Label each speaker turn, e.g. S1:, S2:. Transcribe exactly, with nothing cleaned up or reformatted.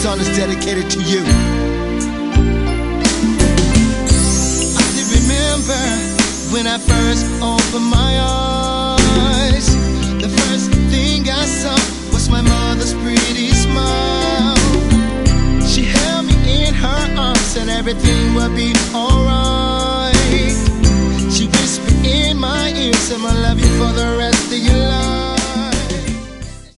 S1: song is dedicated to you. I still remember when I first opened my eyes. The first thing I saw was my mother's pretty smile. She held me in her arms and everything would be alright.